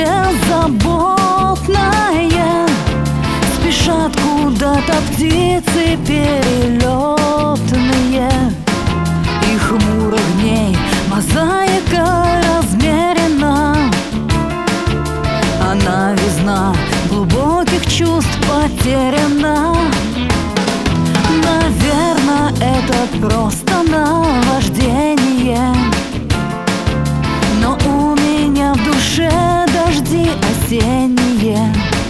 беззаботное. Спешат куда-то птицы перелетные, и хмурых дней мозаика размерена. А новизна глубоких чувств потеряна. Наверное, это просто наваждение, но у меня в душе дожди осенние,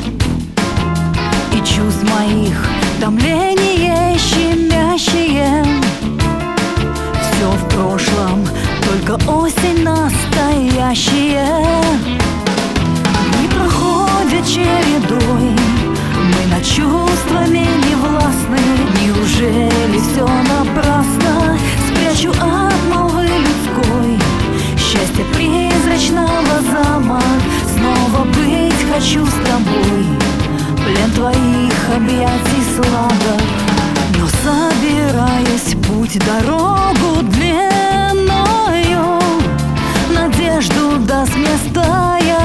и чувств моих томление щемящее. Все в прошлом, только осень настоящая. Не проходят чередой, мы над чувствами не властны. Неужели все напрасно? Спрячу от молвы людской счастье призрачного замок. Снова быть хочу с тобой, плен твоих объятий сладок. Но собираюсь в путь, дорогу длинною, надежду даст мне стая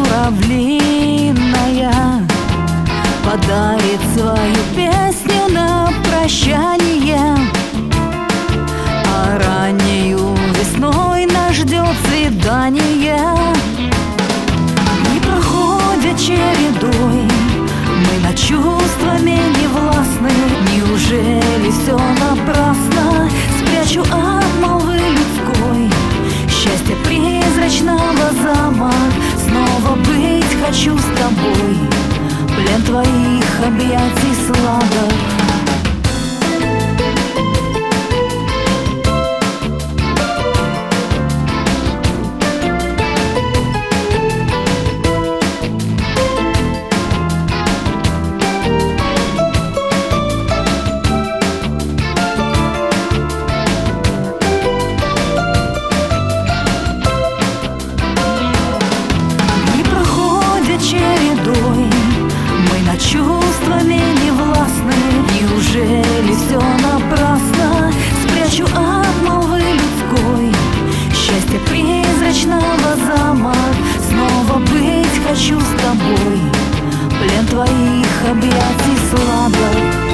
журавлиная, подарит свою песню на прощание. А раннею весной нас ждет свидание. Не проходят чередой, мы над чувствами не властны. Неужели все напрасно? Спрячу от молвы людской счастье призрачного замок. Снова быть хочу с тобой, плен твоих объятий сладок. Чувствами не властны. Неужели все напрасно? Спрячу от молвы людской счастье призрачного замок. Снова быть хочу с тобой, плен твоих объятий сладок.